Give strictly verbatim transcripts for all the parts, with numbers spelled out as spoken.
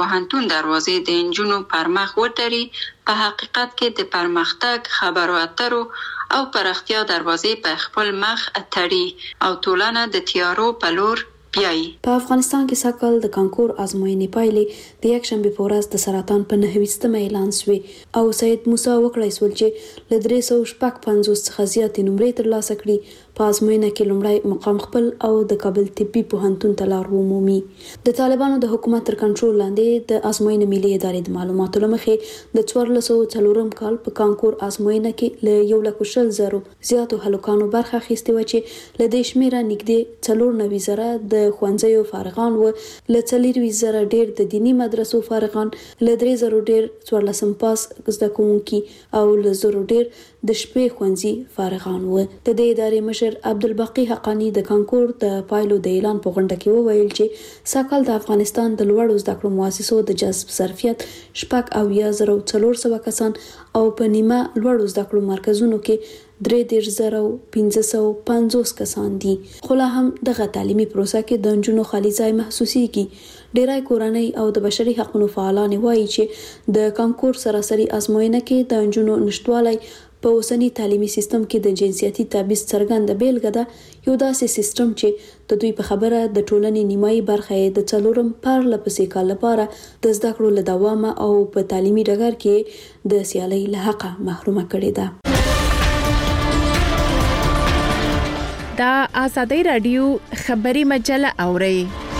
پوهنتون دروازې د انجونو پر مخ وتړي، په حقیقت کې د پرمختګ، خبرو اترو او پراختیا دروازې په خپل مخ تړي او ټولنه د تیارو په لور بیایي. په افغانستان کې سږ کال د کانکور ازموینې پایلې د یکشنبې په ورځ د سرطان په نهه ویشتمه اعلان شوې او سید موسی وکړای سول چې له درې سوه شپږ پنځوس څخه زیاتې نمرې ترلاسه کړي. په ازموینه کې لومړی مقام خپل او د کابل طبي پوهنتون ته لار ومومي. د طالبانو د حکومت تر کنټرول لاندې د ازموینې ملي ادارې د معلوماتو له مخې د څوارلس سوه څلورم کال په کانکور ازموینه کې له یو لک شل زرو زیاتو هلکانو برخه اخیستې وه چې له دې شمېره نږدې څلور نوي زره د ښوونځیو فارغان و، له څلرویشت زره ډېر د دیني مدرسو فارغان، له درې زرو ډېر څوارلسم پاس زده کوونکي او له زرو ډېر د شپې ښوونځي فارغان و. د دې ادارې مشر عبدالباقي حقانی د کانکور د پایلو د اعلان په غونډه کې وویل چې سږ کال د افغانستان د لوړو زده کړو مؤسسو د جذب ظرفیت شپږ اویا زره څلور سوه کسان او په نیمه لوړو زده کړو مرکزونو کې درې دېرش زره پنځه سوه پنځوس کسان دي. خو لا هم دغه تعلیمي پروسه کې د نجونو خالي ځای محسوسیږي. ډیری کورنۍ او د بشري حقوقو فعالان وایي چې د کانکور سراسري ازموینه کې د نجونو نشټوالی په اوسني تعلیمي سیستم کې د جنسیتي تبعیض څرګنده بیلګه ده. یو داسې سیستم چې د دوی په خبره د ټولنې نیمایي برخه یې د څلورم پرله پسې کال لپاره د زده کړو له دوامه او په تعلیمي ډګر کې د سیالۍ له حقه محرومه کړې ده. دا آزادی رادیو خبری مجله اورئ.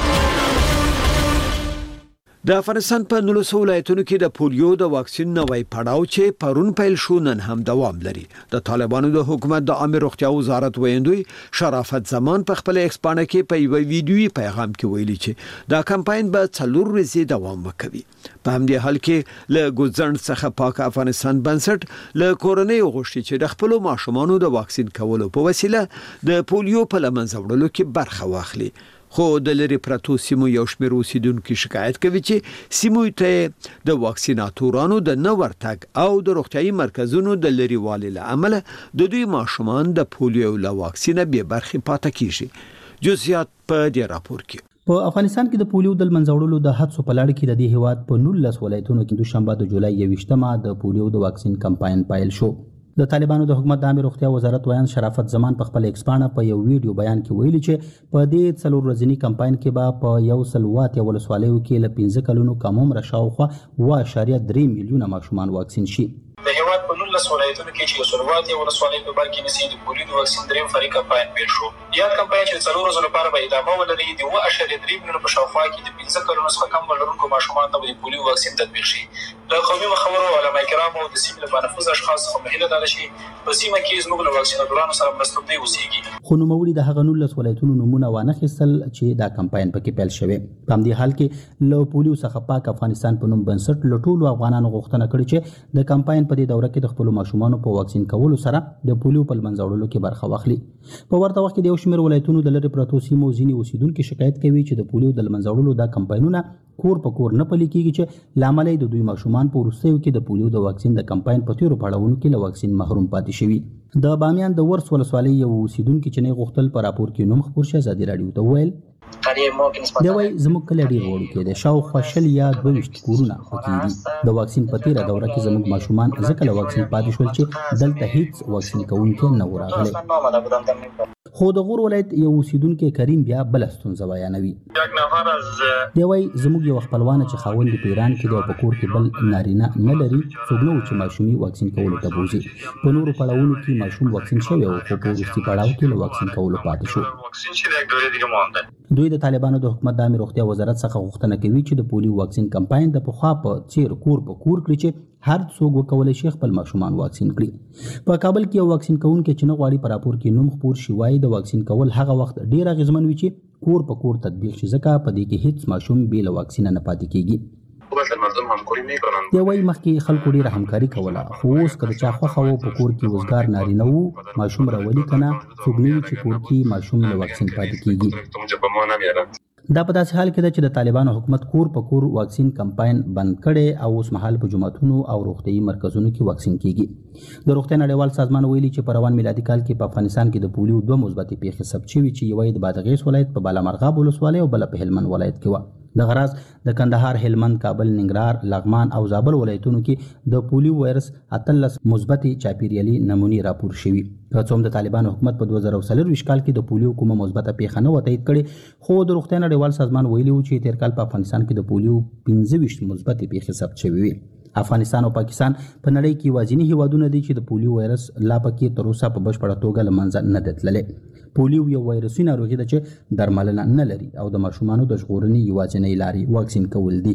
د افغانستان په نولسو ولایتونو کې د پولیو د واکسین نوی پړاو چې پرون پیل شو نن هم دوام لري. د طالبانو د حکومت د عامه روغتیا وزارت ویندوی شرافت زمان په خپل ایکسپانه کې په یو ویډیوي پیغام کې ویلي چې دا کمپاین به څلور ورځې دوام وکوي. په همدې حال کې له ګوزند څخه پاک افغانستان بنسټ له کورنۍ غوښتي چې د خپل ماشومانو د واکسین کولو په وسیله د پولیو په لمنځه وړلو کې برخه واخلي. خو د لری پرتو سیمو یو شمېر اوسیدونکو شکایت کوي چې سیمو ته د واکسیناتورانو د نه ورتګ او د روغتيایي مرکزونو د لری والي له امله د دوی ماشومان د پولیو له واکسینه به برخه پاتې کیږي. جزئیات په دې راپور کې. په افغانستان کې د پولیو د منځوړلو د حادثو په لړ کې د دې هیواد په نولس ولایتونو کې دوشنبه د جولای یوویشتمه د پولیو د واکسین کمپاین پیل شو. د طالبانو د حکومت د عامه روغتیا وزارت ویان شرافت زمان په خپل ایکسپانه په یو ویډیو بیان کې ویلي چې په دې څلور ورځنی کمپاین کې به په یو سل واته ولسوالیو کې له پنځه کلونو کم عمر شاوخوا اووه اعشاریه درې میلیونه ماشومان واکسین شي. د هیواد په نولس ولایتونو کې چې یو سل واته ولسوالیو په بر کې نسي د پولیو د واکسین دریم فری کمپاین پیل شو. یا کمپاین چې څلور ورځې لپاره به ادامه ولري د اووه اعشاریه درې میلیونه په شاوخوا کې د پنځه کلونو څخه کم عمر لرونکو ماشومان ته د پولیو واکسین تطبیق شي. د قومي مخورو علما کرامو د سیمې لپاره نفوذ اشخاص څخه مهله ده چې په سیمه کې زموږ له واکسیناتورانو سره مرسته کوي اوسېږي. خو نوموړي د هغه نولس ولایتونو نمونه وانه خیستل چې دا کمپاین پکې پیل شوی. په همدې حال کې له پولیو څخه پاک افغانستان په نوم بنسټ له ټولو افغانانو غوښتنه کړې چې د کمپاین په دې دوره کې د خپل ماشومانو په واکسین کولو سره د پولیو په منځوړلو کې برخه واخلي. په ورته وخت کې د یو شمېر ولایتونو د لری پرتو سیمو ځینې اوسیدونکو شکایت کوي چې د پولیو د منځوړلو دا کمپاینونه کور په کور نه پلي کیږي چې لامل د دوی ماشومان په وروستیو کې د پولیو د واکسین د کمپاین په تیرو پړاوونو کې له واکسین محروم پاتې شوي. د بامیان د ورس ولسوالۍ یو اوسیدونکو چې نه غوښتل په راپور کې نوم خبر شه ازادي رادیو ته ویل دا وایي زموږ کلی ډېر وړوکی دی، شاوخوا شل یا دوه ویشت کورونه پکې دي. د واکسین په تیره دوره کې زموږ ماشومان ځکه له واکسین پاتې شول چې دلته هیڅ واکسین کوونکی نه و راغلی. خو د غور ولایت یو اوسیدونکو کریم بیا بل ستونزه بیانوي. دی وایي زموږ یو خپلوان چې خاوند په ایران کې د په کور کې بل نارینه نه لري، څوک نه و چې ماشومي واکسین کولو ته بوزي. په نورو پړاوونو کې ماشوم واکسین شوی او خو په وروستي پړاو کې له واکسین کولو پاتې شو. دوی د طالبانو د حکومت د عامه روغتیا وزارت څخه غوښتنه کوي چې د پولیو واکسین کمپاین د پخوا په څیر کور په کور کړي چې هر څوک وکولای شي خپل ماشومان واکسین کړي. په کابل کې یو واکسین کوونکی چې نه غواړي په راپور کې نوم خپور شي وایي د واکسین کول هغه وخت ډیر اغیزمن وي چې کور په کور تطبیق شي، ځکه په دې کې هیڅ ماشوم بې له واکسین نه پاتې کیږي. دی وایي مخکې خلکو ډیره همکاري کوله، خو اوس که د چا خوښه وه په کور کې وزګار نارینه وو ماشوم راولي که نه، څوک نه وي چې کور کې ماشوم له واکسین پاتې کیږي. دا په داسې حال کې ده چې د طالبانو حکومت کور په کور واکسین کمپاین بند کړي او اوس مهال په جوماتونو او روغتیايي مرکزونو کې واکسین کیږي. د روغتیا نړیوال سازمان ویلي چې په روان میلادي کال کې په افغانستان کې د پولیو دوه مثبتې پیښې ثبت شوي چې یوه یې د بادغیس ولایت په بالامرغاب ولسوالۍ او بله په هلمند ولایت کې وه. د غراز د کندهار، هلمند، کابل، ننګرهار، لغمان او زابل ولایتونو کې د پولیو وایرس اتلس مثبتې چاپیریالي نمونې راپور شوي. که څه هم د طالبانو حکومت په دوه زره څلرویشت کال کې د پولیو کومه مثبته پیښه نه وه تایید کړې، خو د روغتیا نړیوال سازمان ویلي و چې تیر کال په افغانستان کې د پولیو پنځه ویشت مثبتې پیښې ثبت شوي وي. افغانستان او پاکستان په نړۍ کې یوازیني هیوادونه دي چې د پولیو وایرس لا پکې تر اوسه په بشپړه توګه له منځه نه دی تللی. پولیو یو وایرسي ناروغي ده چې درملنه نه لري او د ماشومانو د ژغورنې یوازینۍ لارې واکسین کول دي.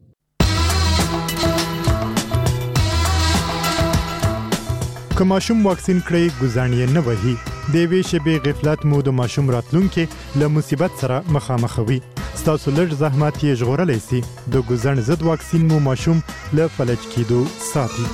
که ماشوم واکسین کړئ ګزاڼ یې نه وهي. د یوې شېبې غفلت مو د ماشوم راتلونکي له مصیبت سره مخامخوي. ستاسو لږ زحمت یې ژغورلی سي. د ګزاڼ ضد واکسین مو ماشوم له فلج کېدو ساتي.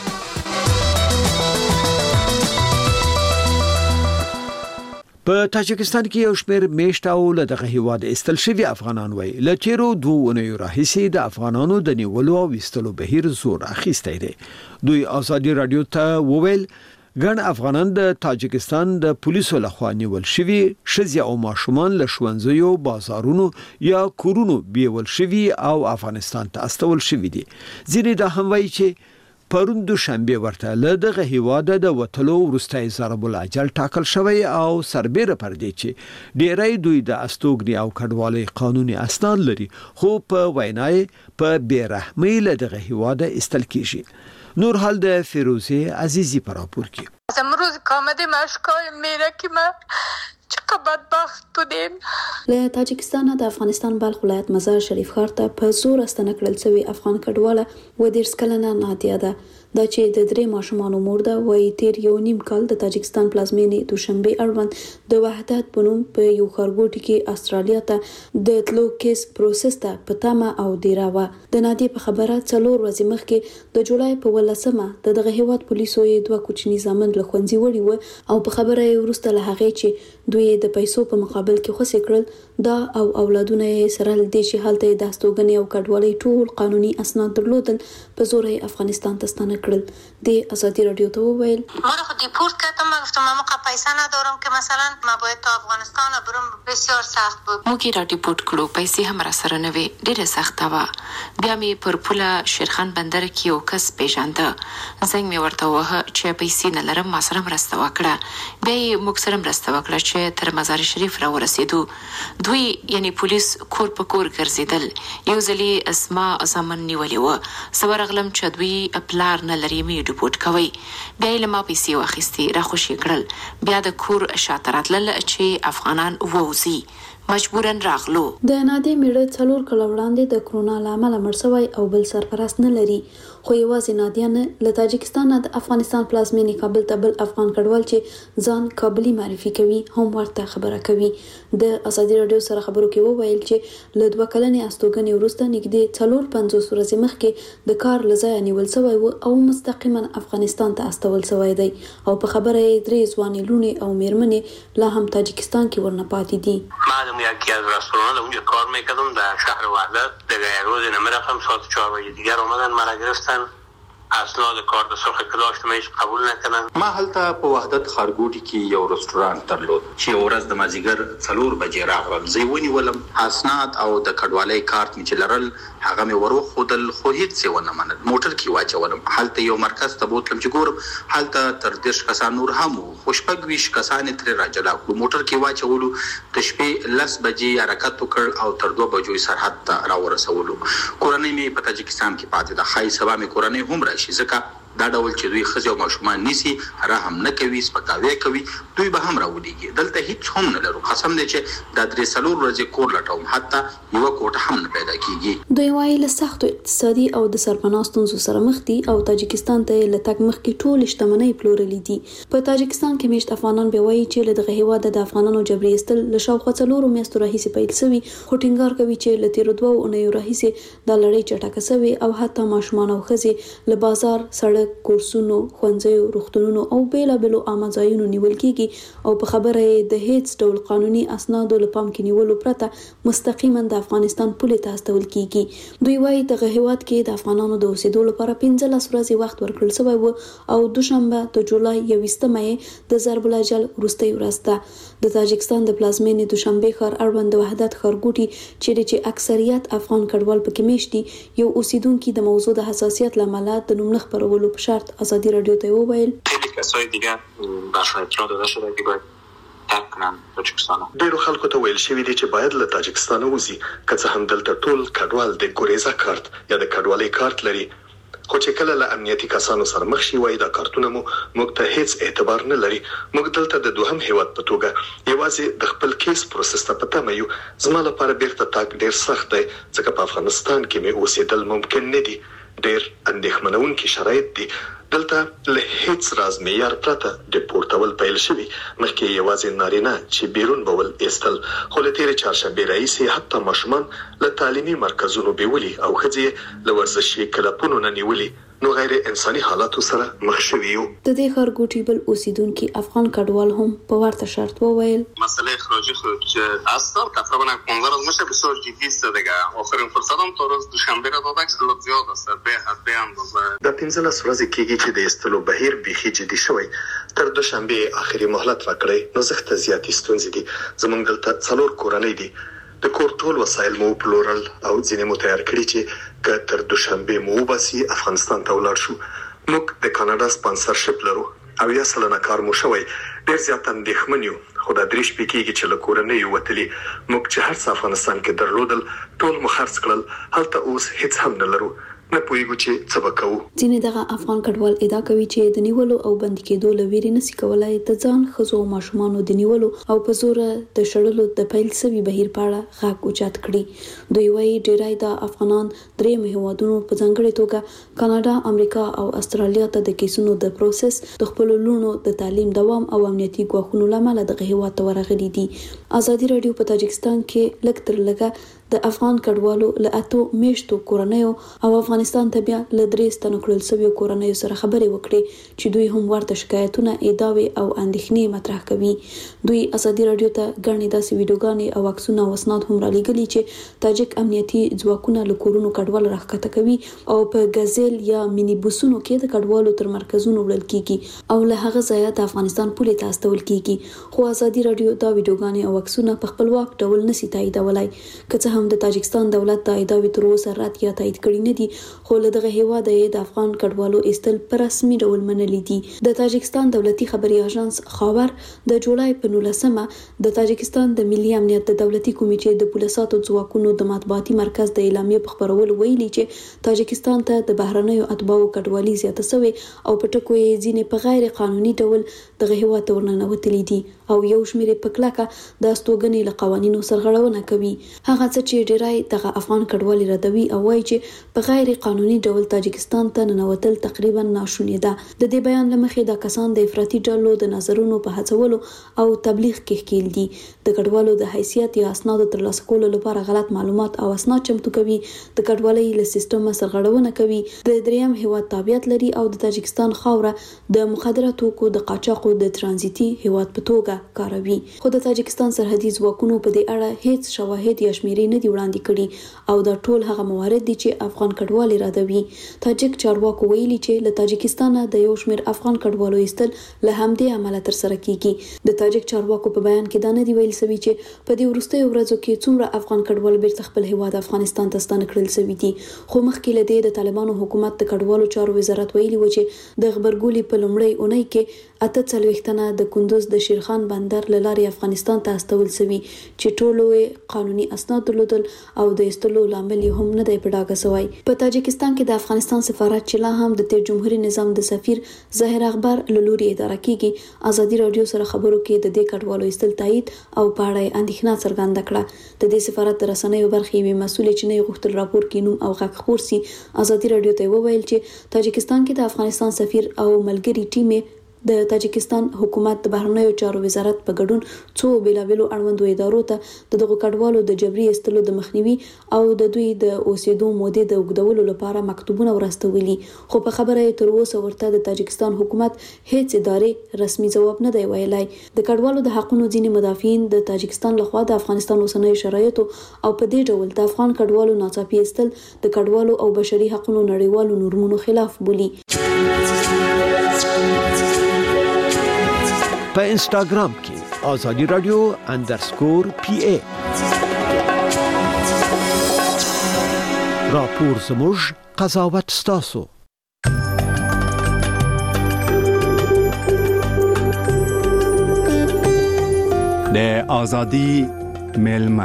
په تاجکستان کې یو شمېر میشت او له دغه هیواد ایستل شوي افغانان وایي له تیرو دوه اونیو راهیسې د افغانانو د نیولو او ایستلو بهیر زور اخیستی دی. دوی ازادي رادیو ته وویل ګڼ افغانان د تاجکستان د پولیسو لخوا نیول شوي ښځې او ماشومان له ښوونځیو، بازارونو یا کورونو بیول شوي او افغانستان ته استول شوي دي. ځینې دا هم وایي چې پرون دوشنبه ورته له دغه هیواده د وټلو وروستی ضرب الاجل ټاکل شوی او سربېره پر دې چې ډیری دوی د استوګنې او کډوالۍ قانوني اسناد لري، خو په وینای په بیرحمۍ له دغه هیواده استل کیږي. نور حال د فیروزه عزیزی پر راپور کې. امروز کامده مشکای میره که من چقدر بدبخت بودیم. له تاجکستان د افغانستان بلخ ولایت مزار شریف ښار ته په زور استنه کړل شوی افغان کډواله و دیرش کلنه نادیه ده. دا چې د درې ماشومانو مور ده، وایي تیر یو نیم کال د تاجکستان پلازمینې دوشنبه اړوند د وحدت په نوم په یو ښارګوټي کې استرالیا ته د تلو کیس پروسس ته په تمه او دیره وه. د نادیې په خبره څلور ورځې مخکې د جولای په ولسمه د دغه هیواد پولیسو یې دوه کوچني زامن له ښوونځي وړي وو او په خبره یې وروسته له هغې چې دوی د پیسو په مقابل کې خوسې کړل، دا او اولادونه یې سره له دې چې هلته د استوګنې او کډوالۍ ټول قانوني اسناد درلودل په زور یې افغانستان ته ستانه کړل. د ازادي رادیو ته وویل من خود دیپورت کردم. من گفتم من موقع پیسه ندارم که مثلا ما باید تا افغانستان برم، بسیار سخت بود. موږ را دیپورت کړو، پیسې هم را سره نه وي، ډېره سخته وه. بیا مې پر پوله شیرخان بندر کې یو کس پیژانده، زنګ مې ورته ووهه چې پیسې نه لرم، ما سره مرسته وکړه. بیا یې موږ سره مرسته وکړه چې تر مزار شریف را ورسېدو. دوی یعنی پولیس کور په کور ګرځېدل. یو ځل یې اسما زامن نیولې وه. زه ورغلم چې دوی پلار نه لري، مې ډیپورت کوي. بیا یې له ما پیسې واخیستې، را خوشي کړل. بیا د کور شاته راتلل چې افغانان ووځي. مجبورن راغلو. د نادې میړه څلور کاله وړاندې د کرونا له امله مړ شوی او بل سرپرست نه لري، خو یوازې نادیه نه له تاجکستان نه د افغانستان پلازمینې کابل ته بل افغان کډوال چې ځان کابلی معرفي کوي هم ورته خبره کوي. د ازادي رادیو سره خبرو کې وویل چې له دوه کلنې استوګنې وروسته نږدې څلور پنځوس ورځې مخکې د کار له ځایه نیول شوی و او مستقیما افغانستان ته استول شوی دی او په خبره یې درې ځوانې لوڼې او میرمنې لا هم تاجکستان کې ورنه پاتې دي. من یکی از رستوران اونجا کار میکردم در شهر وحدت. دیگه یک روز نمیرفتم، ساعت چهار بجه دیگر اومدن مرا گرفتن، اسناد کارت سرخ که داشتم هیچ قبول نکردن. ما هلته په وحدت ښارګوټي کې یو رستورانت درلود چې یو ورځ د مازیګر څلور بجې راغلم. زه یې ونیولم، اسناد او د کډوالۍ کارت مې چې لرل هغه مې ور وښودل، خو هیڅ یې ونه منل. موټر کې واچولم. هلته یو مرکز ته بوتلم چې ګورم هلته تر دېرش کسان نور هم وو، خو شپږ ویشت کسان یې ترې راجلا کړو. موټر کې واچولو، د شپې لس بجې حرکت وکړ او تر دوه بجو سرحد ته راورسولو. کورنۍ مې په تاجکستان کې پاتې ده. ښایي سبا مې کورنۍ هم راشي، ځکه دا ډول چې دوی ښځې او ماشومان نیسي، رحم نه کوي، سپکاوی کوي، دوی به هم راولېږي. دلته هیڅ هم نه لرو. قسم دی چې دا درې څلور ورځې کور لټوم، حتی یوه کوټه هم نه پیدا کېږي. دوی وایي له سختو اقتصادي او د سرپناه ستونزو سره مخ دي او تاجکستان ته له تګ مخکې ټولې شتمنۍ پلورلې دي. په تاجکستان کې میشت افغانان بیا وایي چې له دغه هېواده د افغانانو جبري ایستل له شاوخوا څلورو میاشتو راهیسې پیل شوي، خو ټینګار کوي چې له تېرو دوو اونیو راهیسې دا لړۍ چټکه شوې او حتی ماشومان او ښځې له بازار، سړک د کورسونو، ښوونځیو، روغتونونو او بیلابېلو عامه ځایونو نیول کیږي او په خبره یې د هیڅ ډول قانوني اسنادو له پام کې نیولو پرته مستقیما د افغانستان پولې ته استول کیږي. دوی وايي دغه هیواد کې د افغانانو د اوسېدو لپاره پنځلس ورځې وخت ورکړل شوی و او دوشنبه د جولای یوویشتمه د ضرب الاجل وروستۍ ورځ ده. د تاجکستان د پلازمینې دوشنبه ښار اړوند وحدت ښارګوټي چیرې چې اکثریت افغان کډوال پکې میشت دي، یو اوسیدونکو د موضوع د حساسیت لامل د نوم نه خپرولو په شرط ازادي رادیو ته وویل خیلی کسای دیگه برشون اطلاع داده شده که باید ترک کنن تاجکستان. ډیرو خلکو ته ویل شوی دی چې باید له تاجکستان وځي، که څه هم دلته ټول کډوال د ګوریزا کارت یا د کډوالۍ کارت لري، خو چې کله له امنیتي کسانو سره مخ شي وای دا کارتونه مو موږ ته هیڅ اعتبار نه لري. موږ دلته د دوهم هیواد په توګه یوازې د خپل کیس پروسس ته پته مې یو. زما لپاره بیرته تاک ډیر سخت دی ځکه په افغانستان کې مې اوسېدل ممکن نه دي. ډیر اندېښمنونکي شرایط دي. دلته له هیڅ راز معیار پرته د پورتول پیل شوی، مخکې یوازې نارینه چې بیرون بول ایستل، خو له تیرې چهارشنبې راهیسې حتی ماشومان له تعلیمي مرکزونو بیولي او ښځې له ورزشي کلبونو نه نیولي، نو غیر انساني حالاتو سره مخ شوي یو. د دې ښارګوټي بل اوسیدونکي افغان کډوال هم په ورته شرط وویل مسئله اخراجی خود اصلا تقریبا پانزده روز میشه بسیار جدی است دیگه. آخرین فرصتم تا روز دوشنبه را داده که خیلی زیاد است به حد به اندازه. د پنځلس ورځې کېږي چې د ایستلو بهیر بیخي جدي شوی. تر دوشنبه اخري مهلت ورکړی نو زخت زیاتې ستونزې دي. زمونږ دلته څلور کورنۍ دي. د کور ټول وسایل مو پلورل او ځینې مو تیار کړی چې که تر دوشنبه مو وباسي افغانستان ته ولاړ شو. موږ د کاناډا سپانسرشپ لرو او یا سلنه کار مو شوی. ډیر زیات اندېښمن یو، خو دا درې شپې کېږي چې له کورنۍ وتلي. موږ چې هر څه افغانستان کې درلودل ټول مو خرڅ کړل، هلته اوس هیڅ هم نه لرو. نه پوهیږو چې څه به کوو. ځینې دغه افغان کډوال ادعا کوي چې د نیولو او بندي کېدو له ویرې نشي کولای د ځان ښځو او ماشومانو د نیولو او په زوره د شړلو د پیل سوي بهیر په اړه غږ اوچت کړي. دوی وايي ډیری د افغانان درېیم هیوادونو په ځانګړې توګه کاناډا، امریکا او استرالیا ته د کیسونو د پروسس د خپل لونو د تعلیم دوام او امنیتي ګواښونو لامل دغه هیواد ته ورغلي دي. ازادي رادیو په تاجکستان کې لږ تر لږه د افغان کډوالو له اتو میشتو کورنیو او افغانستان ته بیا له درې ستنو کړل شویو کورنیو سره خبرې وکړې چې دوی هم ورته شکایتونه، ادعاوې او اندېښنې مطرح کوي. دوی ازادي رادیو ته ګڼې داسې ویډیوګانې او عکسونه او اسناد هم رالیږلي چې تاجک امنیتي ځواکونه له کورونو کډوال راښکته کوي او په ګزل یا مینی بوسونو کې د کډوالو تر مرکزونو وړل کیږي او له هغه ځایه د افغانستان پولې ته استول کیږي. خو ازادي رادیو دا ویډیوګانې او عکسونه په خپلواک ډول نشي تاییدولای، که څه هم د تاجکستان دولت د ادعاوې تر اوسه رد یا تایید کړي نه دي، خو له دغه هیواد د افغان کډوالو ایستل په رسمي ډول منلي دي. د تاجکستان دولتي خبري اژانس خاور د جولای په نولسمه د تاجکستان د ملي امنیت د دولتي کمیټې د پولیساتو ځواکونو د مطبوعاتي مرکز د اعلامیې په خبرولو ویلي چې تاجکستان ته د بهرنیو اتباعو کډوالي زیاته شوې او په ټکو یې ځینې په غیر قانوني ډول دغه هیواد ته ورننوتلي دي او یو شمېر په کلکه د استوګنې له قوانینو سرغړونه کوي. هغه څه چې ډیری دغه افغان کډوالي ردوي او وایي چې په غیر قانوني ډول تاجکستان ته ننوتل تقریبا ناشونی ده. د دې بیان لمخې دا کسان د افراطي ډلو د نظرونو په هڅولو او تبلیغ کې ښکیل دي. د کډوالو د حیثیت یا اسنادو ترلاسه کولو لپاره غلط معلومات او اسناد چمتو کوي، د کډوالۍ له سیستم سرغړونه کوي، د دریم هیواد تابعیت لري او د تاجکستان خاوره د مخدره توکو د قاچاقو د ترانزیتي هیواد په توګه کاروي. خو د تاجکستان سرحدي ځواکونو په دې اړه هیڅ شواهد یا شمیرې نه دي وړاندې کړي او دا ټول هغه موارد دي چې افغان کډوالي ردوي. تاجک چارواکو ویلي چې له تاجکستان د یو شمېر افغان کډوالو ایستل له همدې امله تر سره کیږي. د تاجک چارواکو په بیان کې دا نه دی ویل شوی چې په دې وروستیو ورځو کې څومره افغان کډوال بیرته خپل هیواد افغانستان ته ستانه کړل شوي دي. خو مخکې له دې د طالبانو حکومت د کډوالو چارو وزارت ویلي و چې د غبرګولي په لومړۍ اونۍ کې اته څلوېښت تنه د کندوز د شیرخان بندر له لارې افغانستان ته استول شوي چې ټولو قانوني اسناد درلودل او د ایستلو لامل هم نه دی په ډاګه شوی. په تاجکستان کې د افغانستان سفارت چې لا هم د تیر جمهوریت نظام د سفیر ظاهر اخبار له لوري اداره کیږي، ازادي رادیو سره خبرو کې د دې کډوالو ایستل تایید او په اړه اندېښنه څرګنده کړه. د دې سفارت د رسنیو برخې یوې مسؤلې چې نه غوښتل راپور کې نوم او غږ خپور سي، ازادي رادیو ته وویل چې تاجکستان کې د افغانستان سفیر او ملګری ټیم د تاجکستان حکومت د بهرنیو چارو وزارت په ګډون څو بیلابیلو اړوندو ادارو ته د دغو کډوالو د جبري ایستلو د مخنیوي او د دوی د اوسېدو مودې د اوږدولو لپاره مکتوبونه ورستولي، خو په خبره یې تر اوسه ورته د تاجکستان حکومت هیڅ ادارې رسمي ځواب نه دی ویلی. د کډوالو د حقونو ځینې مدافعین د تاجکستان لخوا د افغانستان اوسنیو شرایطو او په دې ډول د افغان کډوالو ناڅاپي ایستل د کډوالو او بشري حقونو نړیوالو نورمونو خلاف بولي. په انستاګرام کې آزادي رادیو اندرسکور پی ای راپور زموږ قضاوت ستاسو. د آزادي ملما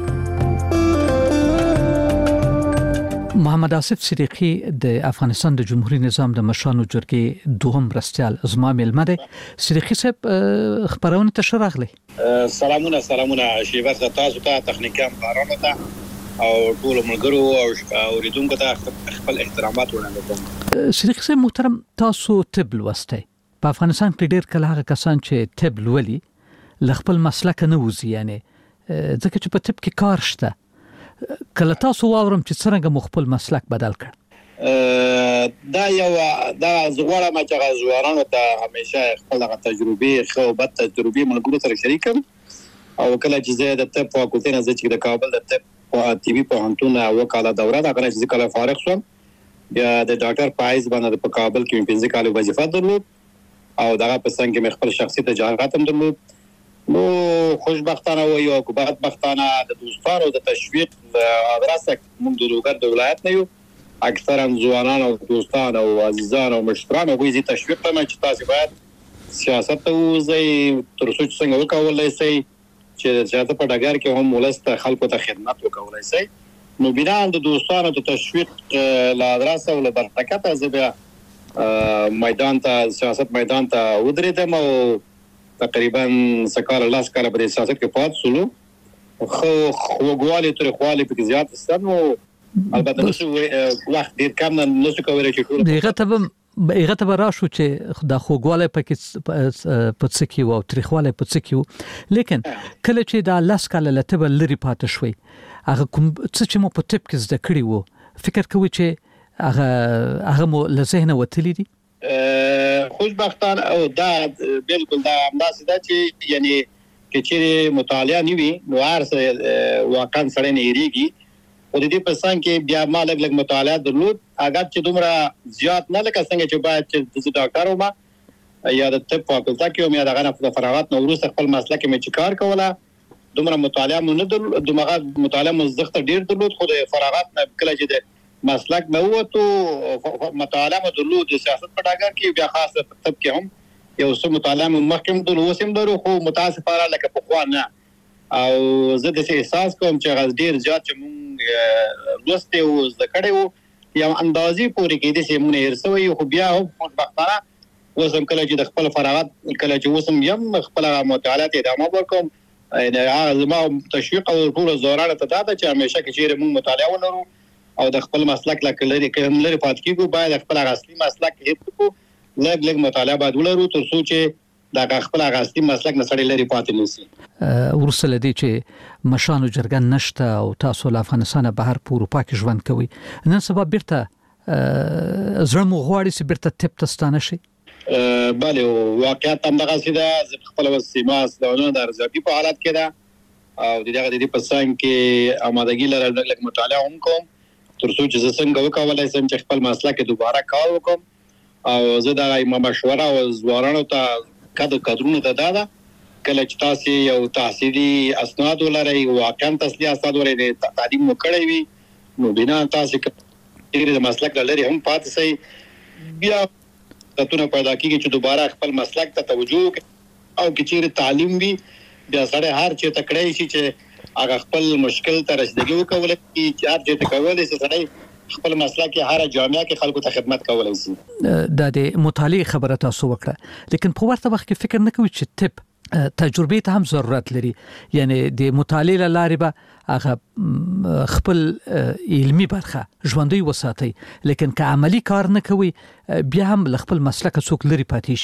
محمد آصف صدیقی د افغانستان د جمهوریت نظام د مشرانو جرګې دوهم مرستیال زما ملما دی. صدیقی صاحب خبرونه ته شراغلی. سلامونه سلامونه شیبه تاسو ته تخنیکان بارانه ته او ټول ملګرو او اوریدونکو ته خپل احترامات وړاندې کوم. صدیقی صاحب محترم، تاسو طب لوستی. په افغانستان کې ډیر کله هغه کسان چې طب لولي خپل مسلک نه وځي، یعنی ځکه چې په طب کې کار شته. کله تاسو واورم چې څنګه مخبل مسلک بدل کړ؟ دا یو دا زغوره ما چې غزوارانو ته همیشه خپل تجربه خو بد تجربه ملګرو سره شریکم، او کله چې زه د طب فاکولټي نه چې د کابل د طب او ټي وي په هنتون وکاله دوره دا کله چې کله فارغ شوم بیا د ډاکټر پایز باندې په کابل کې پنځه کال وظیفه درلود او دغه په څنګه مې خپل شخصي تجارت هم درلود. نو خوشبختانه و یو بدبختانه د دوستانو د تشویق ادرسه موږ د لوګر د ولایت نه یو اکثرا ځوانان او دوستان او عزیزان او مشتران او ویزي تشویق ته چې تاسو باید سیاست ته وځي تر څو څنګه وکولای شئ چې سیاست په ډګر کې هم ولسته خلکو ته خدمت وکولای شئ. نو بنا د دوستانو د تشویق لا ادرسه ول برکت از به میدان ته سیاست میدان ته ودرېدم او تقریبا سکار لاس کار په سیاست کې پات سولو خو خوګوالي تر خواله په زیات ستنو البته نو وخت ډیر کم نه څه کوي چې ټول دغه ته هغه ته راشو چې د خوګواله پکې په څه کې وو تاریخواله په څه کې وو، لیکن کله چې د لاس کاله لته لري پاتې شوي هغه کوم څه چې مو په ټپ کې زده کړی وو فکر کوي چې هغه هغه مو له ذهن وتلی دي. خوشبختانه او دا بالکل دا همداسې ده چې یعنی کې چې مطالعه نیوي نو هر واقعا سره نه یریږي، او د دې په څنګه کې بیا ما لګ لګ مطالعه درلود اگر چې دومره زیات نه لکه څنګه چې باید چې د ډاکټر ومه یا د طب فاکولټه کې ومه دغه نه د فراغت نو وروسته خپل مسلک مې چې کار کوله دومره مطالعه مو نه درلود، دومره مطالعه مو زغت ډیر درلود، خو د فراغت نه کله چې د مسلک نه وته مطالعه مو درلود د سیاست په ډګر کې بیا خاصه په طب کې هم یو څه مطالعه مو مخکې درلود وسیم درو، خو متاسفانه لکه په خوا نه او زه د احساس کوم چې غز ډیر زیات چې مونږ لوسته او ذکر یو یو اندازې پورې کې د سیمونه هرڅوي، خو بیا هم خوشبختانه وسم کله چې د خپل فراغت کله چې وسم یم خپل مطالعات ادامه ورکوم. هغه زما تشویق او ټول زورانه ته دا چې همیشه کې چې مونږ مطالعه ولرو او د خپل مسلک لکه لري کوم لري پات کیږي باید خپل اصلي مسلک هیڅ کو لږ لږ مطالعه باید ولرو تر څو چې دا خپل اصلي مسلک نه سړی لري پات نشي. ورسله دي چې مشانو جرګن نشته او تاسو له افغانستان بهر په اروپا کې ژوند کوي، نن سبا بیرته زړه مو غواړي چې بیرته تپ تستانه شي؟ بله واقعیت هم دغه سیده خپل وسیمه سلونه د ارزیابي په حالت کې ده او دغه د دې په څنګه کې آمادګي لرل لږ مطالعه هم کوم تر څو چې څنګه وکولای شم چې خپل مسلک دوباره کار وکم او زه دا یو مشوره او زوارانو ته کده کډرونه ته دادا کله چې تاسو یو تحصیلي اسناد ولرئ واقعا تحصیلي اسناد ولرئ تعلیم وکړئ وي نو بنا تاسو کې د مسلک لري هم پاتې شي بیا تاسو پیدا کیږي چې دوباره خپل مسلک ته توجه او چې تعلیم وي بیا سره هر چې تکړه شي چې هغه خپل مشکل ته رسیدګي وکولای شي چې هر چې کولای شي سره خپل مسله کې هر جامعه کې خلکو ته خدمت کولای شي. د دې مطالعه خبره تاسو وکړه، لیکن په ورته وخت کې فکر نه کوي چې طب تجربه ته هم ضرورت لري، یعنی د مطالعه لارې به هغه خپل علمي برخه ژوندۍ وساتي، لیکن که عملی کار نه کوي بیا هم خپل مسلک څوک لري پاتې شي.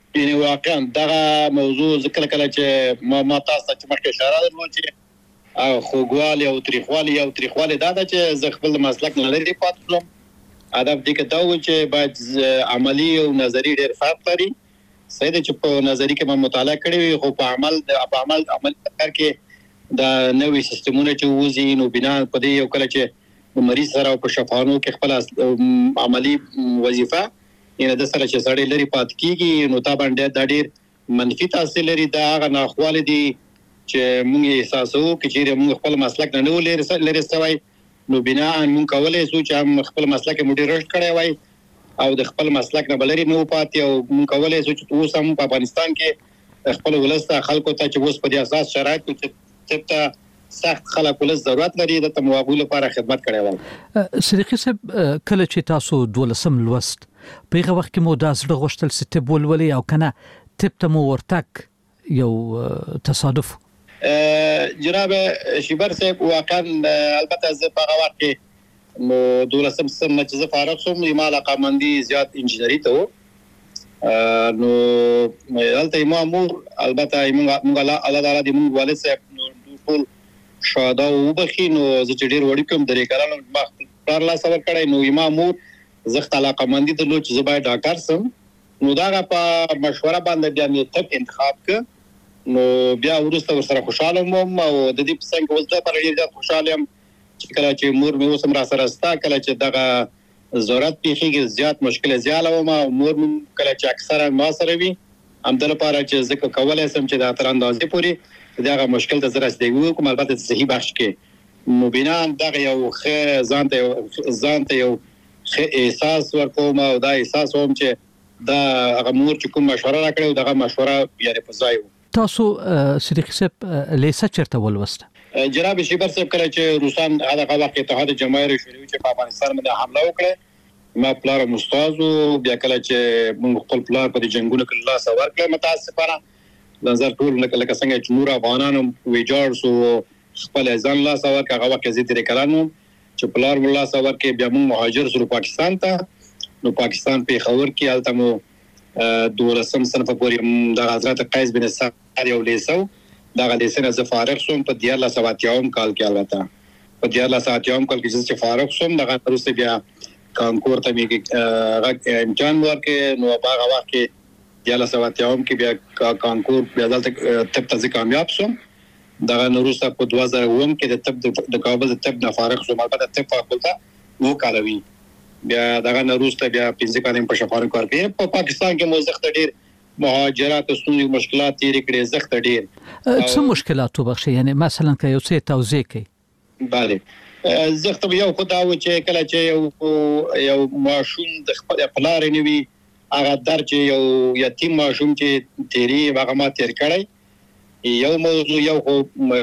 یعنی واقعا دغه موضوع ذکر کله چې ما ما تاسو چې مخکې اشاره درلود چې او خوګوالي او تاریخوالي او تاریخوالي دا د چې ز خپل مسلک نه لري پاتلم ادب دې کې دا و چې باید عملی او نظری ډېر فرق لري سید چې په نظری کې ما مطالعه کړې وي خو په عمل په عمل عمل کار کې دا نوې سیستمونه چې وزي نو بنا په دې یو کله چې مریض سره په شفاهانو کې خپل عملی وظیفه یعنی د سره چې سړی لري پات کیږي نو تا باندې د ډېر منفي تاثیر لري دا هغه ناخواله دي چې موږ احساسو چې موږ خپل مسلک نه لري لري سوي نو بنا موږ کولای شو چې خپل مسلک مو ډیر رشد کړی وای او د خپل مسلک نه بلري نو پاتې او موږ کولای شو چې اوس هم په افغانستان کې خپل ولسته خلکو ته چې اوس په دې اساس شرایط کې ته سخت خلک ولس ضرورت لري د تموابو لپاره خدمت کړی وای صدیقي صاحب کله چې تاسو دولسم لوست په هغه وخت کې مو دا زړه غوښتل چې تب ولولي او کنه تب ته مو ورتک یو تصادف جناب شیبر صاحب واقعا البته زه په هغه وخت کې نو دولسم سم نه چې زه فارغ شوم ما علاقه‌مندي زیات انجینری ته و نو دلته مامور البته موږ الله تعالی دې موږ والد صاحب نو ټول شاده وبخي نو زه چې ډیر وړي کوم درې کارانو ما کار لا سور کړی نو مامور زخت علاقه‌مندي ته لوچ زبای ډاکټر سم نو دا په مشوره باندې بیا مې تب انتخاب ک نو بیا ورسته ورسره خوشاله مم او د دې په څنګه وځه پر ډیر زیات خوشاله يم چې کله چې مور مې اوسم را سره ستا کله چې دغه ضرورت پیخیږي زیات مشکل زیاله و ما مور مې کله چې اکثره ما سره وي هم د لپاره چې زکه کولای سم چې د تر اندازې پوری دغه مشکل ته زره استګو کوم البته صحیح بخش کې نو بنا دغه یو خ ځان ته ځان ته یو احساس ورکوم او دا احساس هم چې دا هغه مور چې کوم مشوره راکړي او دغه مشوره یې په ځای تاسو صدیقي صاحب لیسه چرته ولوسته جناب شیبر صاحب کله چې روسان هغه وخت اتحاد جماهیر شوروي چې په افغانستان باندې حمله وکړه ما پلار مستاز بیا کله چې موږ خپل پلار په جنگونو کې الله سوار کړ متاسفانه نظر ټول لکه لکه څنګه چې نور افغانانو ویجاړ سو خپل ځان الله سوار کړ هغه وخت زه تیر کلانو چې پلار مولا سوار کې بیا موږ مهاجر سره پاکستان ته نو پاکستان په خبر کې حالت مو دولسم صنف پورې د حضرت قیس بن سعد یو لیسو دا لیسنه ز فارغ شوم په دیار لا سواتیاوم کال کې البته په دیار لا سواتیاوم کال کې چې فارغ شوم دغه ترسته بیا کانکور ته میږي امتحان ورکې نو هغه وخت کې دیار لا سواتیاوم کې بیا کانکور بیا دلته تب ته کامیاب شوم دغه نوروسه په دوه زره اووه کې د تب د کابل د تب نه فارغ شوم البته تب فاکولتا وو کالوي بیا دغه نوروسه بیا پنځه کالم په شفاهي کار کوي په پاکستان کې موزخت ډیر مهاجرات او ستونزې مشکلات تیر کړي زخت ډیر څه مشکلات وبخښي یعنی مثلا که یو څه توضیح کوي bale زخت یو خدای و چې کله چې یو یو ماشوم د خپل پلار نیوي هغه در چې یو یتیم ماشوم چې تیری هغه ما تیر کړی یو موضوع یو خو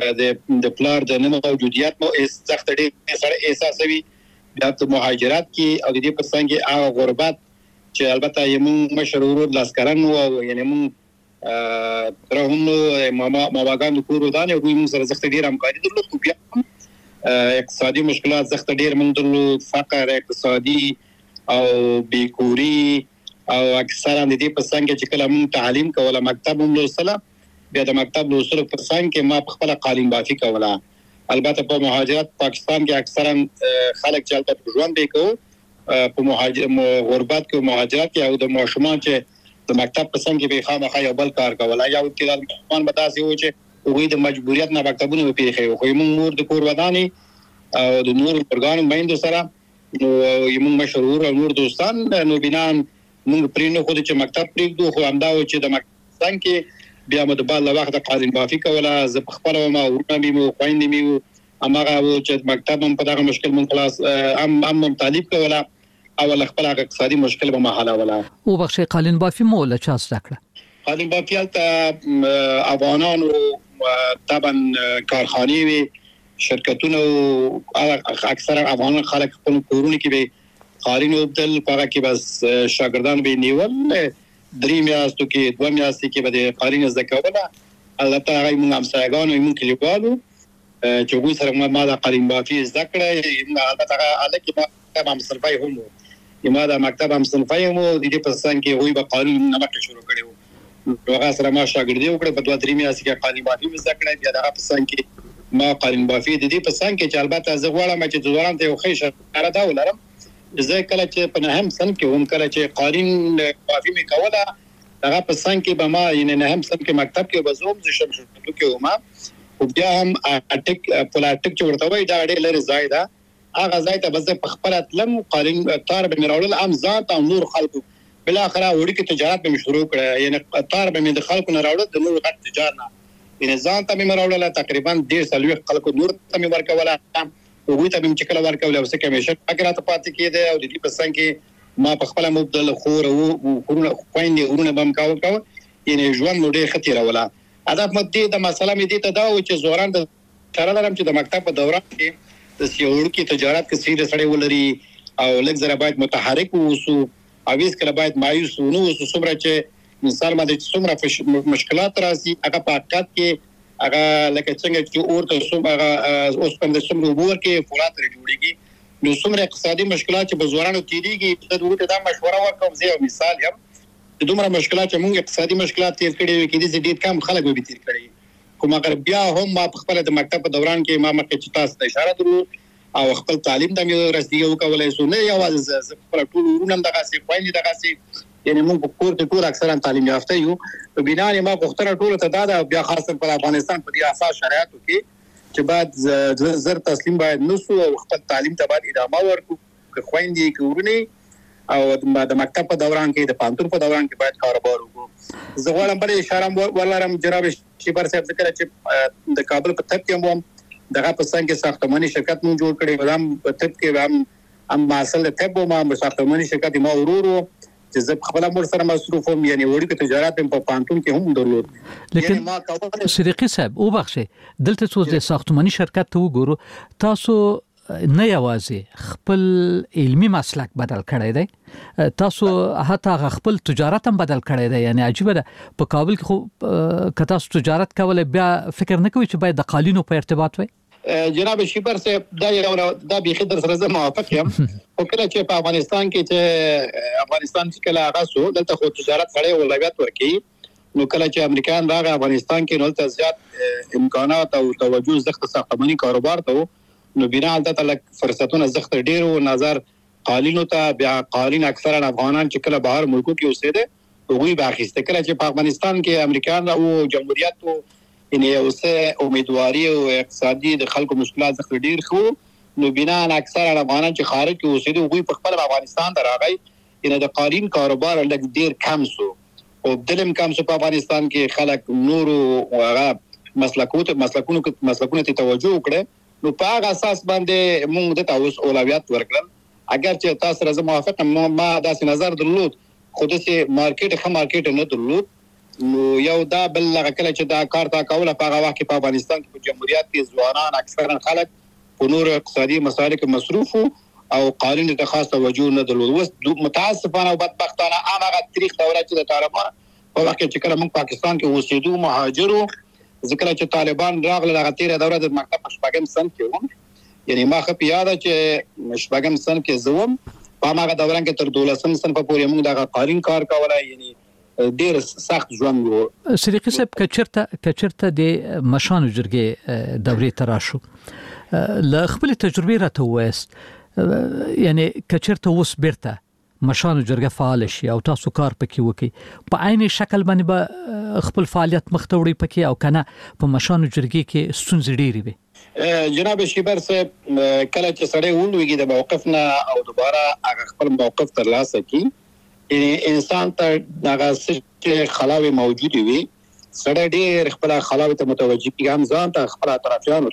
د پلار د نه موجودیت مو زخت ډیر سره احساسوي بیا د مهاجرت کې او د دې په څنګه هغه غربت چې البته یمو مشرورو لاسکران او یعنی مو ترهم ماما ماواګان کورو دانه او موږ سره زخت ډیر همکاري درلود خو بیا اقتصادي مشکلات زخت ډیر موږ درلود فقر اقتصادي او بیکوري او اکثرا د دې په څنګه چې کله موږ تعلیم کوله مکتب هم لوستله بیا د مکتب لوستلو په څنګه کې ما خپل قالین بافي کوله البته په مهاجرت پاکستان کې اکثرا خلک چې البته ژوند به کوي په مهاجر غربت کې مهاجرت کې او د ماشومان چې د مکتب په څنګه به خامخا یو بل کار کوله یا د ماشومان بداسي و چې وګړي د مجبوریت نه مکتبونه پیخي خو موږ نور د کور وداني او د نور پرګان باندې سره نو موږ مشهور او نور دوستان نو بنا موږ پرینو خو چې مکتب پریږدو خو همدا و چې د مکتب کې بیا مو د بل وخت قالین بافي کوله ز خپل ما ورنه مو خويندې مو امغه و چې مکتب هم په دغه مشکل من خلاص ام ام طالب کوله او خپل اقتصادي مشکل به محاله ولا او بخښي قالین بافي مو له چا ستکړه قالین بافي ته افغانانو طبعا کارخانه وي شرکتونه اکثر افغان خلک خپل کورونه کې به قالین وبدل پاره کې بس شاګردان به نیول درې میاشتو کې دوه میاشتې کې به د قالین زده کوله البته هغه موږ همسایګانو موږ کلیوالو چې موږ سره ما د قالین بافي زده کړه البته هغه الکه ما هم صنفای هم ما د مکتب هم صنفای هم د دې په څنګه کې وي به قانون نه مکه شروع کړو هغه سره ما شاګردي وکړه په دوه درې میاشتې کې قالین بافي مې زده کړه. بیا دغه په څنګ کې ما قالین بافي د دې په څنګ کې چې البته زه غواړم چې ځوانان ته یو ښه اشاره دا ولرم. زه کله چې په نهم سن کې هم کله چې قالین بافي مې کوله هغه په څنګ کې به ما یعنې نهم سن کې مکتب کې به زه هم زه شمشتو کې وم او بیا هم اټک پلاټک چې ورته وایي دا ډېر لرې ځای ده. هغه ځای ته به زه په خپله تلم قالین تار به مې راوړل هم ځان ته او نور خلکو. بالاخره وړوکې تجارت به مې شروع کړه یعنې تار به مې د خلکو نه راوړل د نورو غټ تجار نه یعنې ځان ته مې راوړله تقریبا ډېر څلوېښت خلکو نور ته مې ورکوله هغوی ته به مې چې کله ورکوله او څه کمیشن پکې راته پاتې کېدی او د دې په څنګ کې ما په خپله مبدل خور او خویندې ورونه به م کوه کوه یعنې ژوند مو ډېر ښه تېروله. هدف مو دې د مسله مې دې ته دا و چې ځوانان د اشاره لرم چې د مکتب په دوران کې د یو وړوکي تجارت کې څیرې سړی ولري او لږ ذره باید متحرک واوسو او هېڅکله باید مایوس ونه اوسو. څومره چې انسان باندې چې څومره مشکلات راځي هغه په حقیقت کې هغه لکه څنګه چې اور ته څومره هغه اوسپنې ته څومره اوبه ورکوي فولاد ترې جوړېږي نو څومره اقتصادي مشکلات چې په ځوانانو تېرېږي زه د هغوی ته دا مشوره ورکوم. زه یو مثال یم چې دومره مشکلات چې موږ اقتصادي مشکلات تېر کړي وي کېدای شي ډېر کم خلک به تېر کړي خو مګر بیا هم ما په خپله د مکتب په دوران کې ما مخکې چې تاسو ته اشاره درلود او خپل تعلیم ته مې رسیدګي وکولی شو. نه یوازې زه خپله ټول ورونه هم دغسې خویندې دغسې یعنې موږ په کور کې ټول اکثرا تعلیم یافته یو. په بنا ما غوښتنه ټولو ته دا ده بیا خاصه په افغانستان په دې اساس شرایطو کې چې باید زر تسلیم باید نه شو او خپل تعلیم ته باید ادامه ورکړو که خویندې که ورونې او د مکتب په دوران کې د پوهنتون په دوران کې باید کاروبار وکړو. زه غواړم بلې اشاره ولرم جناب شیبر صاحب ذکر چې د کابل په طب کې هم دغه په څنګ کې ساختماني شرکت مونږ جوړ کړی هم په طب کې هم هم محصل د طب وم هم ساختماني شرکت ما ورور و چې زه خپله مور سره مصروف وم یعنې وړوکی تجارت مې په پوهنتون کې هم درلود. لیکن صدیقي صاحب وبخښئ دلته څو د ساختماني شرکت ته وګورو تاسو نه یوازې خپل علمي مسلک بدل کړی دی تاسو حتی خپل تجارت هم بدل کړی دی. یعنی عجیبه ده په کابل کې خو که تاسو تجارت کولی بیا فکر نه کوئ چې باید د قالینو په ارتباط وي. جناب شیبر صاحب دا یو دا بیخي در سره زه موافق یم خو کله چې په افغانستان کې چې افغانستان چې کله هغه سو دلته خو تجارت سړی اولویت ورکوي نو کله چې امریکایان راغی افغانستان کې نو هلته زیات امکانات او توجه زښت ساختماني کاروبار ته و نو بنا هلته لږ فرصتونه زښت ډېر و نظر قالینو ته. بیا قالین اکثرا افغانان چې کله بهر ملکو کې اوسېده هغوی به اخیسته. کله چې په افغانستان کې امریکایان او جمهوریت و یعنې یو څه امیدواري او اقتصادي د خلکو مشکلات زښت ډېر ښه نو بنا اکثرا افغانان چې خارج کې اوسېده هغوی په خپله افغانستان ته راغی یعنې د قالین کاروبار لږ ډېر کم سو او بدل هم کم سو. په افغانستان کې خلک نورو هغه مسلکونو مسلکونو ته توجه وکړه نو په هغه اساس باندې موږ دته اوس اولویت ورکړل. اگر چې تاسو سره زه موافق یم ما داسې نظر درلود خو داسې مارکیټ ښه مارکیټ نه درلود نو یو دا بل هغه کله چې دا کار تا کوله په هغه وخت کې په افغانستان کې په جمهوریت کې ځوانان اکثرا خلک په نورو اقتصادي مسایلو کې مصروف او قالین ته خاص توجه نه درلود. اوس متاسفانه او بدبختانه هماغه تاریخ دوره چې د طالبان په وخت کې چې کله موږ پاکستان کې اوسېدو مهاجرو ځکه چې طالبان راغله هغه تېره دوره د مکتب په شپږم سن کې وم یعنې ما ښه په یاده چې شپږم سن کې زه وم په هماغه دوران کې تر دولسم صنفه پورې موږ دغه قالین کار کولی یعنې ډېر سخت ژوند و. صدیقي صاحب که چېرته که چېرته د مشانو جرګې دورې ته راشو له خپلې تجربې راته ووایاست یعنې که چېرته اوس بیرته مشانو جرګه فعال شي او تاسو کار پکې وکړي په عین شکل باندې به خپل فعالیت مخ ته وړئ پکې او کنه په مشانو جرګې کې ستونزې ډېرې وي. جناب شیبر صاحب کله چې سړی ولویږي د موقف نه او دوباره هغه خپل موقف ترلاسه کړي یعنې انسان ته هغه څه چې خلاوې موجودې وي سړی ډېر خپله خلاوې ته متوجه کېږي هم ځان ته خپل اطرافیانو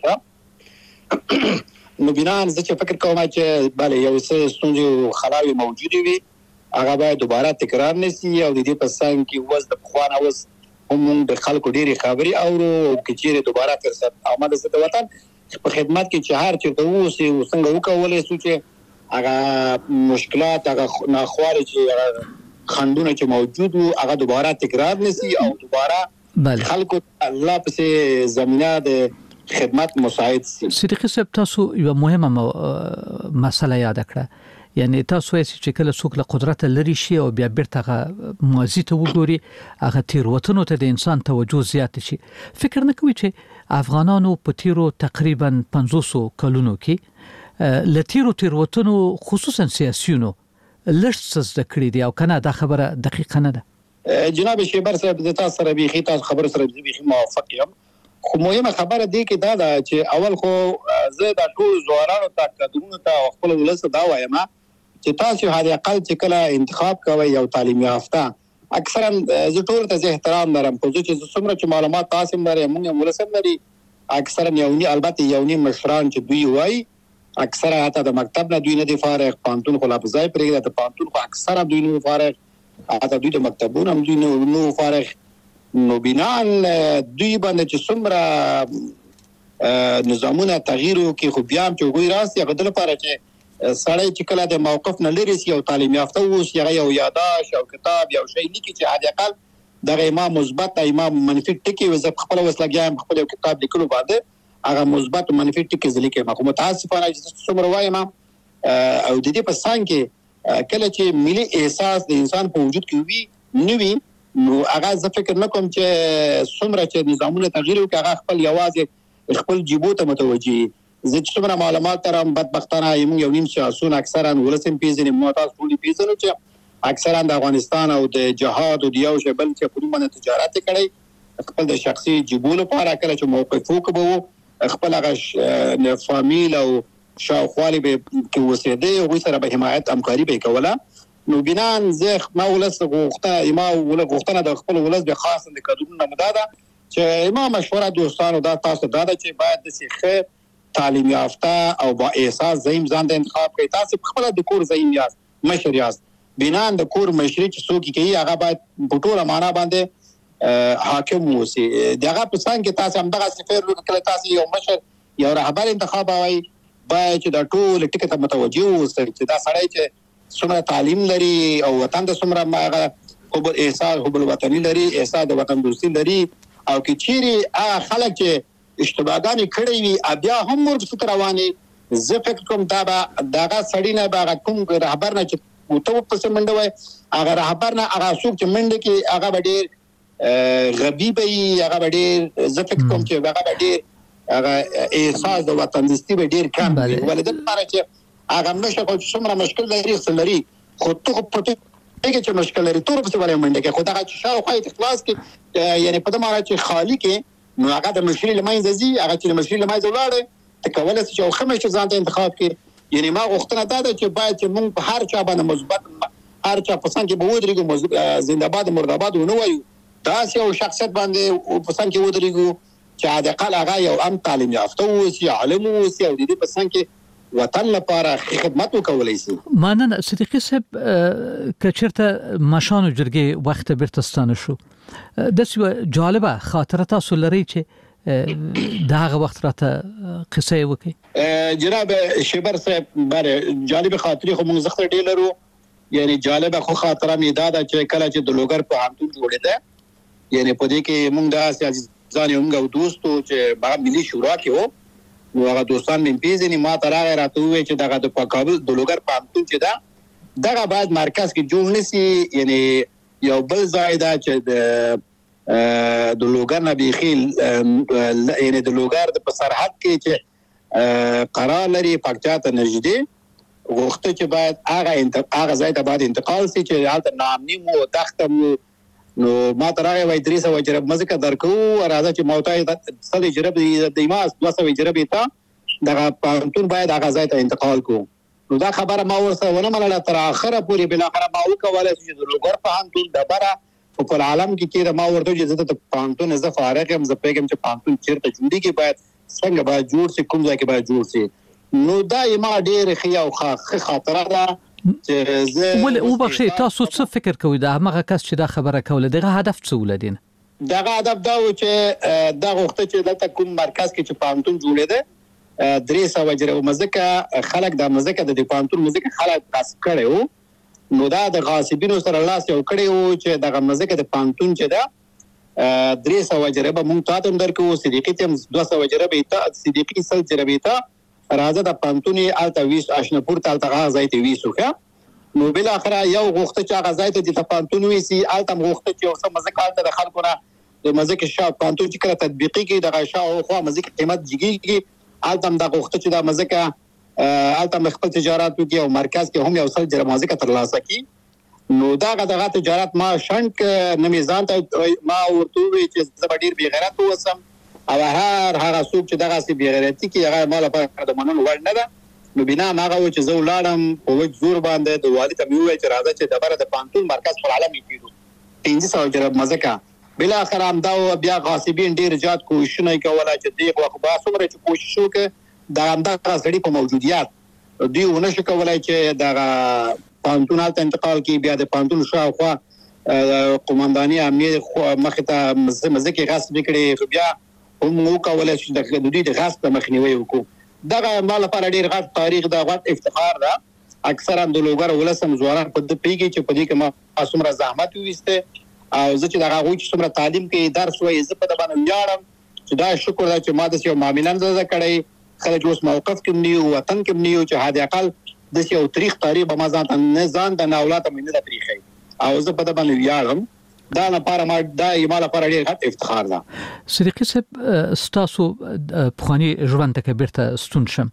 ته نو بنا زه چې فکر کوم چې بله یو څه ستونزې خلاوې موجودې وي هغه باید دوباره تکرار نه سي او د دې په څنګ کې اوس د پخوا نه اوس هم موږ د خلکو ډېرې خبرې اورو او که چېرې دوباره فرصت آمده سي د وطن په خدمت کې چې هر چېرته واوسي او څنګه وکولی سو چې هغه مشکلات هغه ناخوالې چې هغه خنډونه چې موجود وو هغه دوباره تکرار نه سي او دوباره خلکو الله پسې زمینه د خدمت مساعد سي. صدیقي صاحب تاسو یو مهمه مسله یاد کړه یعنی تاسو یې چې کله څوک له قدرت لري شي او بیا بیرته ماضي ته وګوري هغه تیروتنو ته د انسان توجه زیات شي فکر نه کوي چې افغانانو په تیرو تقریبا پنځوس کلونو کې لتیرو تیروتنو خصوصا سیاسيونو لږ څه کړی دی او کنه دا خبره دقیقه نه ده جناب شیبر صاحب د تاسو سره به خې تاسو خبر سره به موافق یم خو مهمه خبره دی کې دا ده چې اول خو زه د ټول زوارانو ته قدرونو ته خپل ولس دا وایم چې تاسو هغه اقل چې کله انتخاب کوي یو تعلیم یافته اکثرا زه ټول ته احترام لرم خو چې څومره چې معلومات تاسو لري موږ ولسم لري اکثرا یونی البته یونی مشران چې دوی وای اکثرا حتی د مکتب نه دوی نه دی فارغ پانتون خو لا بځای پرېږده ته پانتون خو اکثرا دوی نه فارغ حتی دوی د مکتبونو هم دوی نه فارغ نو بنان دوی باندې چې څومره نظامونه تغییر وکړي خو بیا هم چې وګورئ راست یا غدل لپاره چې سړی چې کله د موقف نه لري سی او تعلیم یافته اوس یا یو یاداش او کتاب یو شی لیکي چې حد اقل دغه امام مثبت امام منفي ټکی وز خپل وسلګیام خپل کتاب لیکلو باندې هغه مثبت منفي ټکی ځلیکي ما خو متاسفانه چې څومره وایم او د دې په څنګ کې کله چې ملي احساس د انسان په وجود کې وي نوي نو هغه زه فکر نه کوم چې څومره چې نظامونه تغییر وکړي هغه خپل یوازې خپل جیبو ته متوجي زه چې څومره معلومات ترم بدبختانه یم یو نیم سیاسون اکثرا ولسم پیژنې معتاز ټولي پیژنو چې اکثرا د افغانستان او د جهاد او د یو شبل چې په نوم تجارت کړي خپل د شخصي جیبو لپاره کله چې موقف وکړو خپل هغه فامیل او شاوخوالي به کې وسیده او سره به حمایت همکاري به کوله نو بنان زه ما ولس غوښته ما ول غوښتنه د خپل ولس به خاص د قانون مداده چې ما مشوره دوستانو دا تاسو دا چې باید د سیخه تعلیم یافته او با احساس زعیم ځان د انتخاب کوي تاسو خپل د کور زعیم یاست مشر یاست بنان د کور مشري چې څوک کوي هغه باید په ټوله معنا باندې حاکم وسی دغه په څنګه کې تاسو هم دغه سفیر وکړه تاسو یو مشر یو رهبر انتخاب وای باید چې د ټول ټکی ته متوجه اوسئ چې دا سړی چې څومره تعلیم لري او وطن د څومره ماغه حب احساس حب الوطني لري احساس د وطن دوستي لري او کې چیرې هغه خلک چې اشتباهګانې کړې وي بیا هم ورته رواني زه فکر کوم دا دغه سړی نه باغ کوم رهبر نه چې وته په سمنده وای هغه رهبر نه هغه څوک چې منډه کې هغه ډېر غبي به هغه ډېر زه فکر کوم چې هغه ډېر هغه احساس د وطن دوستي به ډېر کم وي ولې د لپاره چې هغه مشه خو څومره مشکل لري خلري خو ته په دې کې چې مشکل لري تور په څه منډه کې خو دا چې شاو خو اخلاص کې یعنی په دماره چې خالی کې نو هغه د مشري لمای زی هغه چې مشري لمای زولاړي ته کولای شي چې خمه چې ځان ته انتخاب کې یعنی ما غوښتنه دا ده چې باید چې موږ په هر چا باندې مثبت هر چا په څنګه کې به ودرېږو زنده‌باد مرده‌باد ونه وایو دا یو شخصیت باندې په څنګه کې ودرېږو چې د قال هغه یو ام تعلیم یافته او عالم او د دې په څنګه کې وطن لپاره خدمت وکولای شي مننه صدیقي صاحب کچرته مشانو جرګې وخت بیرته شو د څه جالبه خاطره تاسو لري چې داغه وخت راته قصه وکي جناب شیبر صاحب بره جالب خاطري خو موږ زخه ډیر لرو یعنی جالبه خو خاطره می دا چې کله چې د لوګر په همتون جوړېده یعنی په دې کې موږ د سیاسي ځان یو موږ دوستو چې باغ ملي شورا کې وو نو هغه دوستان مې پیژنې ما تر هغه راته وې چې دغه د کابل د لوګر پانتون چې دا دغه بعد مرکز کې جوړ نسی یعنی یو بل ځای دا چې د د لوګر نه بيخیل یعنی د لوګر د سرحد کې چې قرار لري پکچا ته نږدې وخت چې باید هغه هغه ځای ته باید انتقال شي چې حالت نامني مو تختم نو ما تر هغه وای درې سوه جرب مزه درکو راځه چې موتای صد جرب د ایماس دوه سوه جرب ته دغه پانتون باید هغه ځای ته انتقال کو نو دا خبره ما ورسره ونه منله تر اخره پورې بل اخره ما وکوله چې د لوګر پانتون د بره په عالم کې کې ما ورته چې د پانتون زه فارغ هم زه پیغام چې پانتون چیرته جوړی کې باید څنګه باید جوړ شي کوم ځای کې باید جوړ شي نو دا ما ډېر خیا او خاطره خاطره ده ول او بخشي تاسو څه فکر کوئ دا هغه کس چې دا خبره کوله دغه هدف څه ولدین دغه هدف دا و چې دا وخت چې دلته کوم مرکز کې چې پانتون جوړېده درې سوه جره مزکه خلک د مزکه د پانتون مزکه خلک غصب کړي نو دا د غاصبینو سره لاس یو کړي وو چې دغه مزکه د پانتون چې دا درې سوه جره به مونږ تاسو درکو صدیقي ته دوه سوه جره به ته صدیقي سل جره به ته راځه د پانتونی الته ویس آشنپور ته الته غځای ته ویسو ښه نو بل اخره یو غوښته چې غځای ته د پانتون ویسي الته غوښته چې اوسه مزه کالته د خلکو نه د مزه کې شاو پانتون چې کړه تطبیقي کې د غشاو خو مزه کې قیمت جګي الته د غوښته چې د مزه کې الته خپل تجارت وکي او مرکز کې هم یو څل جره مزه کې ترلاسه کی نو دا غدغه تجارت ما شنک نه میزان ته ما ورته وی چې زبډیر بی غیرت وسم او هر هغه څوک چې دغه سی بی غیرتی کې هغه مال په د منن وړ نه ده نو بنا هغه چې زو لاړم په وځ زور باندې د والي ته وی چې راځه چې د بره د پانتون مرکز پر عالمي کیدو پنځه سوه جره مزه کا بل اخر هم دا بیا غاصبین ډیر زیات کوشش کوله چې دی خو با څومره چې کوشش وکړي دا هم د غړي په موجودیت دی ونه شو کولای چې دا پانتون ته انتقال کی بیا د پانتون شاوخوا قومنداني امنیت مخه ته مزه کې غصب کړي بیا هم نو کولای چې د دوی د غصب مخنیوي وکړو دا مال لپاره ډیر غټ تاریخ دا غټ افتخار ده اکثرا د لوګر ولسم ځوانان په دې پیږي چې په دې کې ما څومره زحمت وېسته او زه چې دا غوښ څومره تعلیم کې درس وې زه په دې باندې یاړم چې دا شکر ده چې ما د یو معاملان زده کړی خلک اوس موقف کې نیو وطن کې نیو چې هدا اقل د یو تاریخ تاریخ به ما ځان نه ځان د اولاد مې نه تاریخي او زه په دې باندې یاړم دا لپاره ما دا یمه لپاره ډیر غټ افتخار ده صدیقي صاحب تاسو پخوانی ژوند ته بیرته ستون شم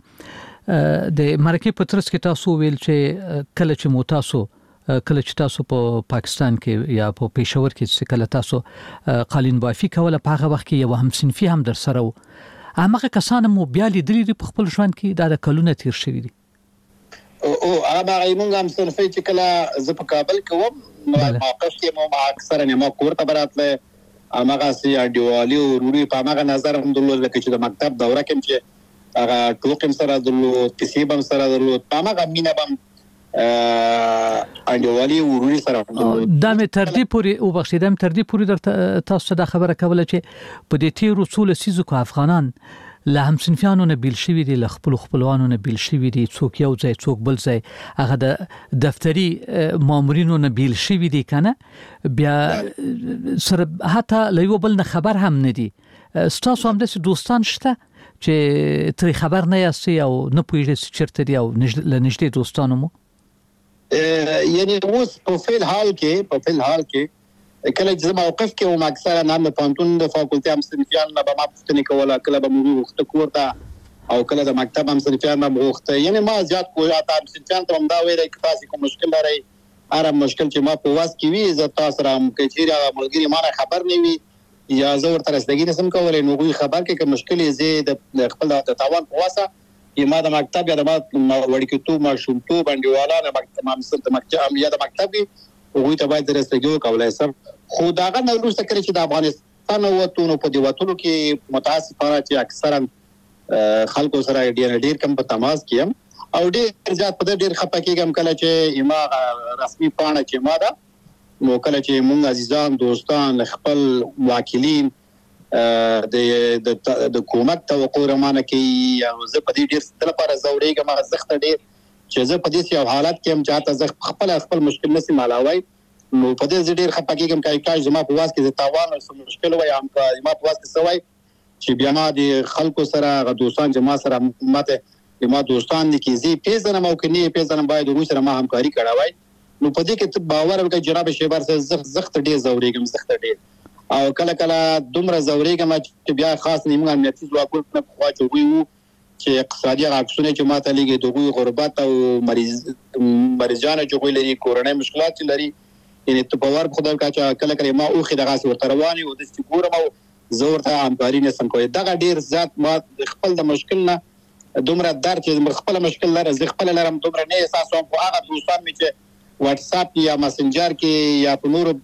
د مرکه په ترڅ کې تاسو ویل چې کله چې مو تاسو کله چې تاسو په پاکستان کې یا په پېښور کې کله تاسو قالین بافي کوله په هغه وخت کې یو هم صنفي هم در سره و هغه کسان مو بیا لیدلې په خپل ژوند کې د کلونه تیر شوی دي او هغه موږ هم صنفي چې کله ز په کابل کې وم موقف کې مو اکثر نه ما کوړه براتله هغه سي اډیوالي او روري په هغه نظر هم درلود چې د مکتب دوره کې چې هغه ټوکم سره درلود تسيبم سره درلود په هغه مینا بم اډیوالي او روري سره دا مې تر دې پوري او بخښیدم تر دې پوري در تاسو د خبره کوله چې په دې تیر رسول سيزو کو افغانان له هم صنفیانو نه بیل شوی دي له خپل خپلوانو نه بیل شوی دي څوک یو ځای څوک بل ځای هغه د دفتری مامورینو نه بیل شوی دي کنه بیا سره حتی له یو بل نه خبر هم نه دي ستاسو هم د دوستان شته چې تر خبر نه یاستي او نه پوهیږئ چیرته دي او لنږدې دوستانو مو یعنی اوس په فعل حال کې په فعل حال کې کله چې موقف کې او اکثره نام پانتون د فاکولټي هم صنفیان نه به ما پوښتنه کوله کله به موږ وخت کوړه او کله د مکتب هم صنفیان نه وخت یعنی ما زیات کوی اته هم صنفیان ته هم دا ویل چې تاسو کوم مشکل لرئ هر مشکل چې ما په واس کې وي زه تاسو را مکچیر هغه ملګری ما خبر نه وي یا زه ورته رسېدګی نسم کولای نو غوي خبر کې کوم مشکل یې د خپل د تاوان په واسه یما د مکتب یا د وړکتو ما شومتو باندې نه مکتب ما مستر مکتب یا د مکتب وګوي ته باید رسېدګي کولای سم خو داغه نو وروسته کړی چې د افغانستان وطنو په دی وطنو کې متاسفانه چې اکثرا خلکو سره ډیر ډیر کم په تماس کیم او ډیر زیات په ډیر خپه کېږم کله چې یما رسمي پاڼه چې ما دا نو کله چې مونږ عزیزان دوستان خپل واکلین د د حکومت توقع رمانه کې یا زه په دې ډیر ستل لپاره زوړېږم زخت ډیر چې زه په دې یو حالت کې هم چاته زه خپل خپل مشکل نسی مالاوي نو په دې ډیر خپه کېږم کای کاش زما په واس کې د تاوان او مشکل وای هم ما په واس کې سوای چې بیا ما د خلکو سره غ دوستان جما سره ماته ما دوستان دي کې زی پیژنم او کې نه پیژنم باید روس سره ما همکاري کړاوای نو په دې کې باور وکړه جناب شیبر سره زخ زخت ډیر زورېږم زخت ډیر او کله کله دومره زورېږم چې بیا خاص نیمه امنیتي ځواکونه په خوا چوي وو چې اقتصادي عکسونه چې ماته لګي دغه غربت او مریض مریضانه چې لري کورونی مشکلات لري یعنی ته په ور خدای کا چې کله کله ما اوخه دغه ورته رواني او د ګورم او زور ته همکاري نسم کوي دغه ډیر ذات ما خپل د مشکل نه دومره در چې خپل مشکل لري زه خپل لرم دومره نه احساس کوم خو هغه دوستان می چې واتس اپ یا مسنجر کې یا په نور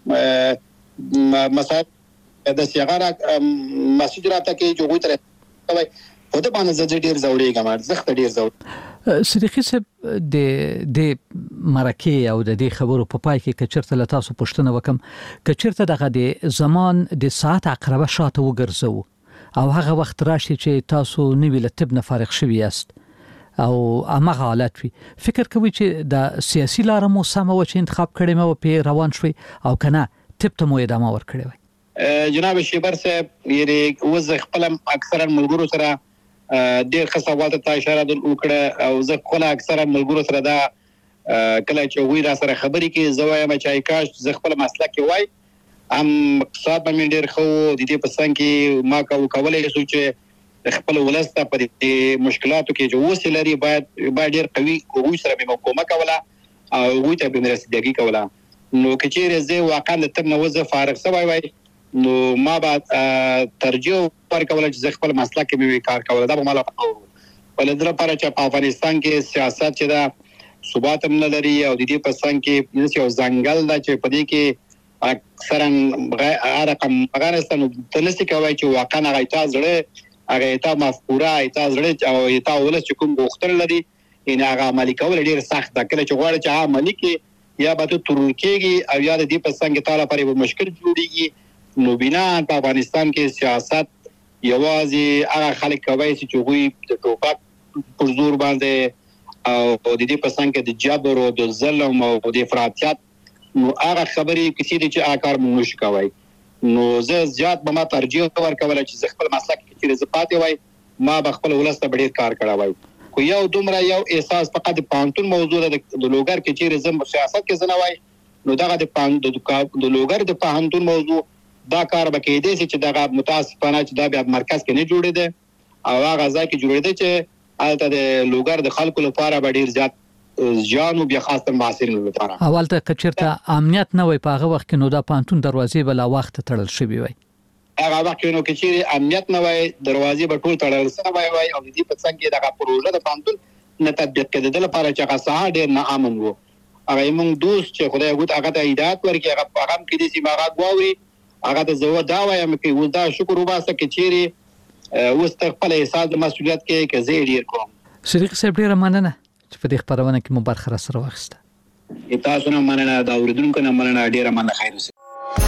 مسایل د سیغاره مسیج راته کې جو غوي تر کوي په دې باندې زه ډیر زوړېږم زخت ډیر زوړ صدیقي صاحب د د مرکه او د دې خبرو په پای کې کچرته له تاسو پوښتنه وکم کچرته دغه د زمان د ساعت عقربه شاته وګرځو او هغه وخت راشي چې تاسو نوی له طب نه فارغ شوي یاست او هغه حالت وي فکر کوي چې د سیاسي لار مو سم او چې انتخاب کړی مو په روان شوي او کنه طب ته مو ادامه ورکړی وي جناب شیبر صاحب یې وز خپل اکثرا ملګرو سره ډېر ښه سوال ته اشاره وکړه او زه خپل اکثره ملګرو سره دا کله چې وی را سره خبرې کې زه وایم چې کاش زه خپل مسلک کې وای ام اقتصاد باندې ډېر خو د دې په څنګ کې ما کو کولای شو چې خپل ولسته په دې مشکلاتو کې جو وسیلري باید باید ډېر قوي کوو سره به مقاومت کوله او وی ته به رسیدګي کوله نو کچېره زه واقعا د تر نو زه فارغ سوای وای نو ما بعد ترجیح ورکول چې زه خپل مسلک کې به کار کول دا به مال ولې در لپاره چې په افغانستان کې سیاست چې دا ثبات هم نه لري او د دې په څنګ کې یو ځنګل دا چې په دې کې اکثرا رقم افغانستان تنسي کوي چې واقعا هغه تاسو زړه هغه تاسو مفکوره تاسو زړه او تاسو ولس چې کوم غوښتل لري ان هغه عملي کول ډیر سخت ده کله چې غواړي چې عملي کې یا به ترکیږي او یا د دې په څنګ تعالی پرې به مشکل جوړيږي نو بنا په افغانستان کې سیاست یوازې هغه خلک کوي چې دوی د ټوپک پر زور باندې او د دې په څنګ کې د جبر او د ظلم او د افراطیت نو هغه خبرې کسي دي چې آکار مونږ کوي نو زه زیات به ما ترجیح ورکول چې زه خپل مسلک کې زه پاتې وای ما به خپل ولسته ډېر کار کړی وای خو یو دومره یو احساس فقط د پانتون موضوع د لوګر کې چې زم سیاست کې زنه وای نو دغه د پانتون د لوګر د پانتون موضوع دا کار به کېدې چې دغه متاسفانه چې دا بیا مرکز کې نه جوړې ده او هغه ځای کې جوړې ده چې البته د لوګر د خلکو لپاره به ډیر زیات ځان او بیا خاصه معاصرین لپاره اول ته کچرته امنیت نه وي په هغه وخت کې نو دا پانتون دروازې بل وخت تړل شوی وي هغه وخت کې نو کې چې امنیت نه وي دروازې به ټول تړل شوی وي او د دې په څنګه دغه پروژه د پانتون نه تطبیق کېدل لپاره چې هغه ساحه ډیر نه امن وو هغه موږ دوست چې خدای وګت هغه ته هدایت ورکړي هغه پیغام کې دي چې ما غواړي هغه د زو دا وایم کې ودا شکر وباسه کې چیرې واستقبال احساس د مسؤلیت کې کې زه ډیر کوم صدیق صاحب ډیر مننه چې په دې خبرونه کې مو برخه سره واخیسته تاسو نه مننه دا اوریدونکو نه مننه ډیر مننه خیر اوسه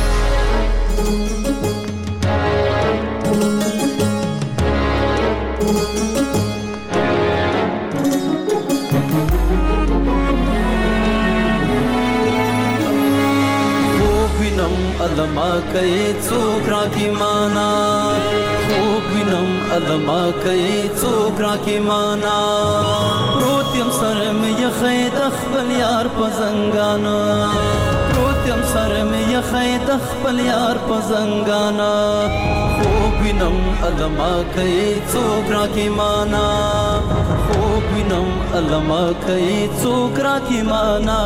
علما کوي څوک راکی معنا خوب وینم علما کوي څوک راکی معنا پروتیم سر مې یخې د خپل یار په زنګانا پروتیم سر مې یخې د خپل یار په زنګانا خوب وینم علما کوي څوک راکی معنا خوب وینم علما کوي څوک راکی معنا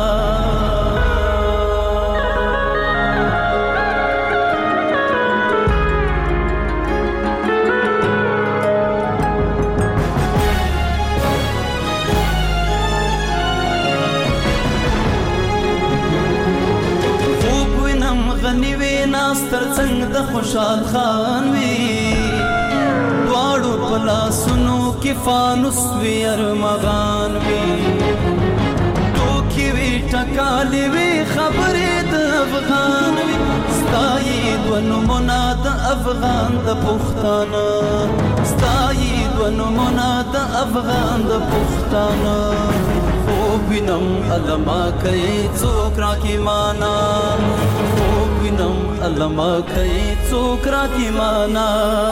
ناستر څنګه د خوشحال خان وی دواړو پلاسونو کې فانوس وی ارمغان وی توکي وی ټکالې وی خبرې د افغان وی ستایي ونو منا د افغان د پښتانه ستایي ونو منا د افغان د پښتانه خوب وینم علما کوي څوک راکی معنا خوب وینم علما کوي څوک راکی معنا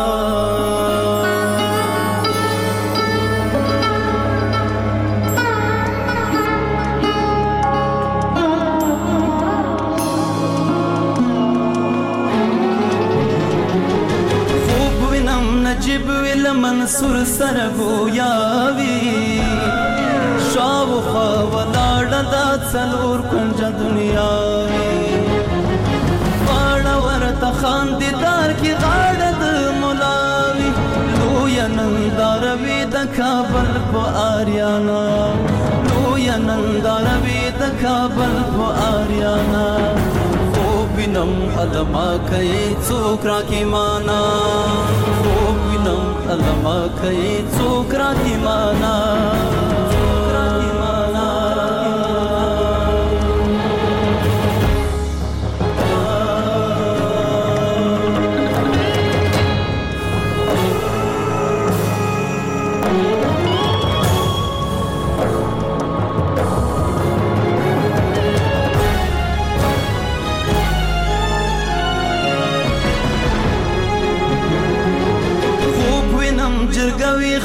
خوب وینم نجیب ویل منصور سره گویاوی شاو خوا ولاړه دا څلور کنجه دنیا غاړه ورته خاندیدار کې غاړه د مولاوي لویه ننداره وي د کابل په آریانا لویه ننداره وي د کابل په آریانا خوب وینم علما کوي څوک راکی معنا خوب وینم علما کوي څوک راکی معنا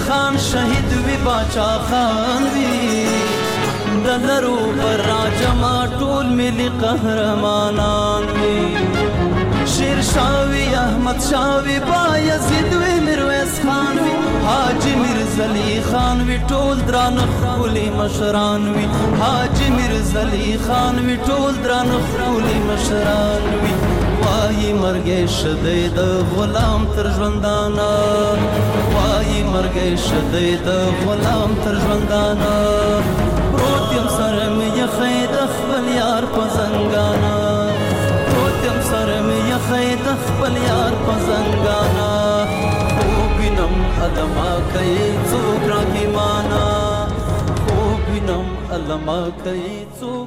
خان شهید وی باچا خان وی دلرو پر راجما ټول ملي قهرمانان وی شیر شاوی احمد شاوی بایزید وی میرویس خان وی حاجی میرزلی خان وی ټول دران خولي مشران وی حاجی میرزلی خان وی ټول دران خولي مشران وی وای مرګ شدې د غلام تر ژوندانا وای مرګ شدې د غلام تر ژوندانا پروت یم سره مې یخې د خپل یار په زنګانا پروت یم سره مې یخې د خپل یار په زنګانا خو وینم علما کوي څوک راکې مانا خو وینم علما کوي څوک